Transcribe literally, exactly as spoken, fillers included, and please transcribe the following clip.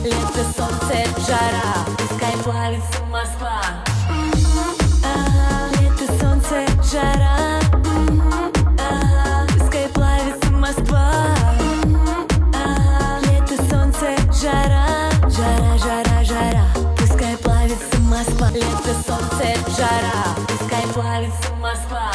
Лето, солнце, жара, пускай плавится Москва. Лето, солнце, жара, пускай плавится Москва. Лето, солнце, жара, жара, жара, жара, пускай плавится Москва. Лето, солнце, жара, пускай плавится Москва.